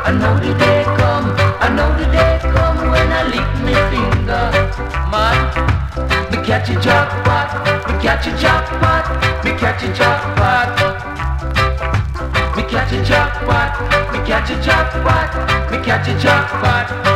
I know the day come, I know the day come when I lick my finger. Man, me catch a jackpot, me catch a jackpot, me catch a jackpot. Me catch a jackpot, me catch a jackpot, me catch a jackpot.